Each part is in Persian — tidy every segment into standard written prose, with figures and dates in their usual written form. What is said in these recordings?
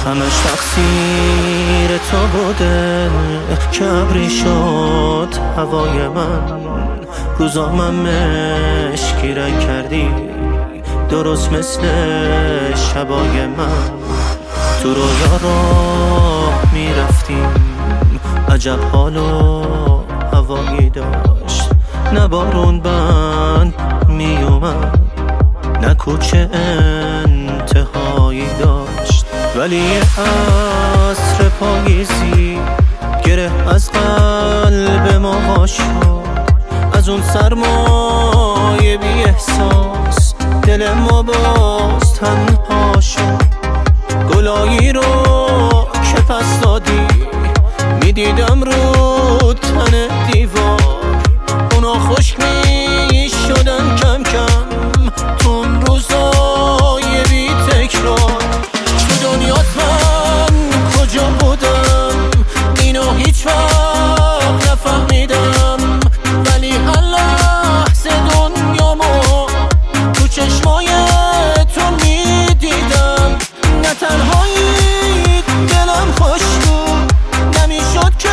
همش تقصیر تو بوده که ابری شد هوای من، روزامم مشکی رنگ کردی درست مثل شبای من. تو رویا راه میرفتیم عجب حال و هوایی داشت، نه بارون بند میومد نه کوچه انتهایی داشت، ولی یه عصر پاییزی گره از قلب ما وا شد. از اون سرمایه بی احساس دل ما باز تنها شد. گلایی رو که پس دادی میدیدم رو تن دیوار، اونا خشک می شدن کم کم تو اون روزای بی تکرار. تو دنیات من کجا بودم اینو هیچ وقت نفهمیدم، ولی هر لحظه دنیامو تو چشمای تو میدیدم. نه تنهایی دلم خوش بود، نمیشد که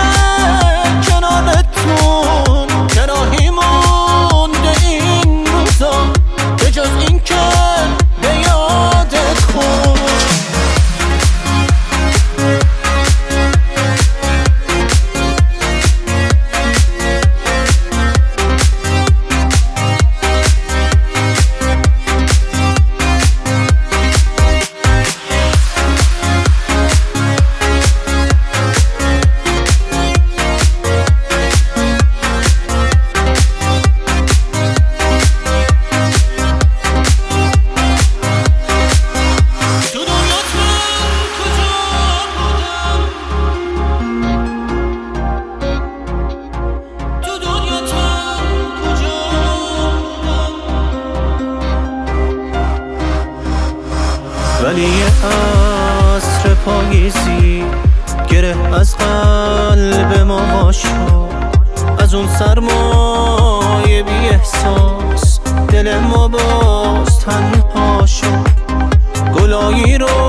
کنارتون راهی مونده این روزا به جز این که به یادت خون. ولی یه عصر پاییزی گره از قلب ما وا شد. از اون سرمایه بی احساس دل ما باز تنها شد. گلایی رو